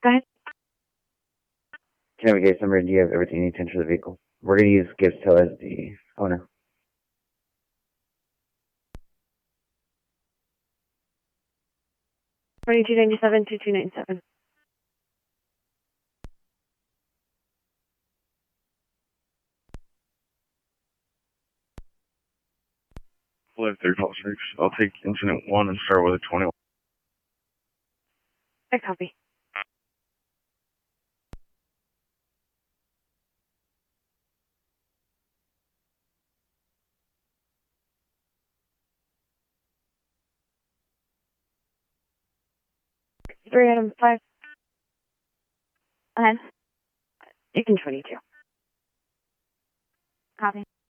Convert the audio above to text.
Go ahead. Can I have a case number? Do you have everything you need to enter the vehicle? We're going to use Gibbs Hill as the owner. $22.97 to $2.97. Flight 306. I'll take incident 1 and start with a 21. I copy. Three item 5. Go ahead. Taken 22. Copy.